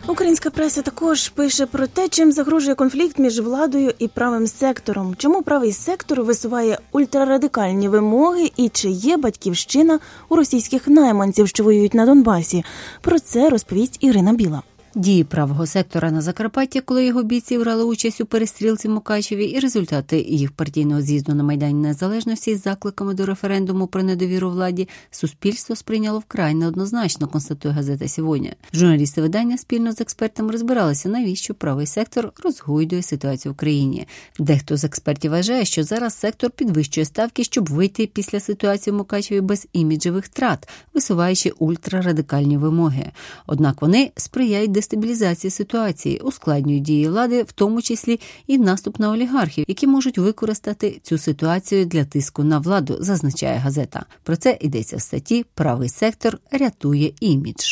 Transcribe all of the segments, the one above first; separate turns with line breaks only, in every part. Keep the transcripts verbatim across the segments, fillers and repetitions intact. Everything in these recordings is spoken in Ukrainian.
Українська преса також пише про те, чим загрожує конфлікт між владою і правим сектором. Чому правий сектор висуває ультрарадикальні вимоги і чи є батьківщина у російських найманців, що воюють на Донбасі. Про це розповість Ірина Біла.
Дії правого сектора на Закарпатті, коли його бійці брали участь у перестрілці в Мукачеві, і результати їх партійного з'їзду на Майдані Незалежності з закликами до референдуму про недовіру владі, суспільство сприйняло вкрай неоднозначно, констатує газета «Сьогодні». Журналісти видання спільно з експертами розбиралися, навіщо правий сектор розгойдує ситуацію в країні. Дехто з експертів вважає, що зараз сектор підвищує ставки, щоб вийти після ситуації в Мукачеві без іміджевих втрат, висуваючи ультрарадикальні вимоги. Однак вони сприяють дестабілізації ситуації, ускладнюють дії влади, в тому числі і наступ на олігархів, які можуть використати цю ситуацію для тиску на владу, зазначає газета. Про це йдеться в статті «Правий сектор рятує імідж».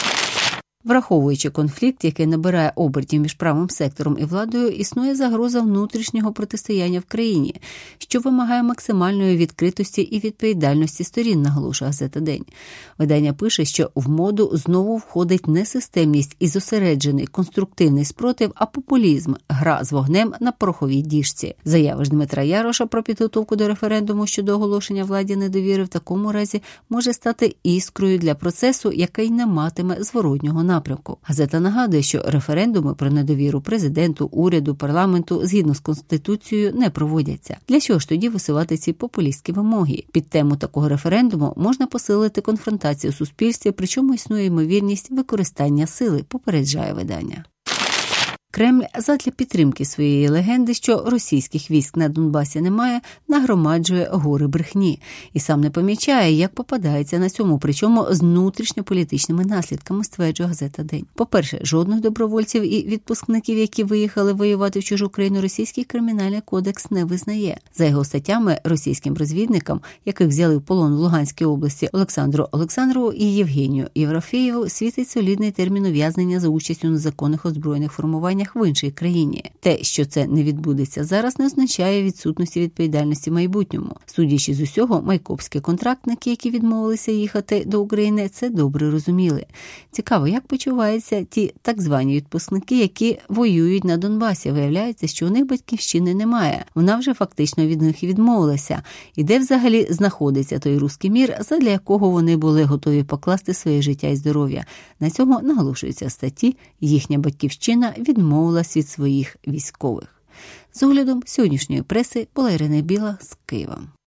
Враховуючи конфлікт, який набирає обертів між правим сектором і владою, існує загроза внутрішнього протистояння в країні, що вимагає максимальної відкритості і відповідальності сторін, наголошує газета «День». Видання пише, що в моду знову входить не системність і зосереджений конструктивний спротив, а популізм – гра з вогнем на пороховій діжці. Заява ж Дмитра Яроша про підготовку до референдуму щодо оголошення владі недовіри в такому разі може стати іскрою для процесу, який не матиме зворотнього напрямку. Газета нагадує, що референдуми про недовіру президенту, уряду, парламенту згідно з Конституцією не проводяться. Для чого ж тоді висувати ці популістські вимоги? Під тему такого референдуму можна посилити конфронтацію у суспільстві, причому існує ймовірність використання сили, попереджає видання. Кремль задля підтримки своєї легенди, що російських військ на Донбасі немає, нагромаджує гори брехні. І сам не помічає, як попадається на цьому, причому з внутрішньополітичними наслідками, стверджує газета «День». По-перше, жодних добровольців і відпускників, які виїхали воювати в чужу країну, російський кримінальний кодекс не визнає. За його статтями, російським розвідникам, яких взяли в полон в Луганській області, Олександру Олександрову і Євгенію Єврофєєву, світить солідний термін ув'язнення за участь у незаконних озброєних формуваннях в іншій країні. Те, що це не відбудеться зараз, не означає відсутності відповідальності в майбутньому. Судячи з усього, майкопські контрактники, які відмовилися їхати до України, це добре розуміли. Цікаво, як почуваються ті так звані відпускники, які воюють на Донбасі. Виявляється, що у них батьківщини немає. Вона вже фактично від них і відмовилася. І де взагалі знаходиться той руський мір, задля якого вони були готові покласти своє життя і здоров'я. На цьому наголошується в статті «Їхня батьківщина відмовилася від своїх військових». З оглядом сьогоднішньої преси була Ірина Біла з Києва.